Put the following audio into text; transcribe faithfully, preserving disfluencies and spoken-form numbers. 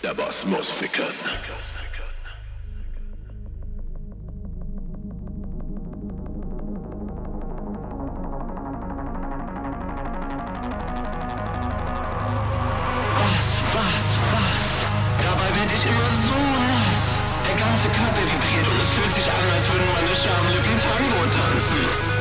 Der Boss muss ficken. Der ganze Körper vibriert und es fühlt sich an, als würden meine Schamlippen Tango tanzen.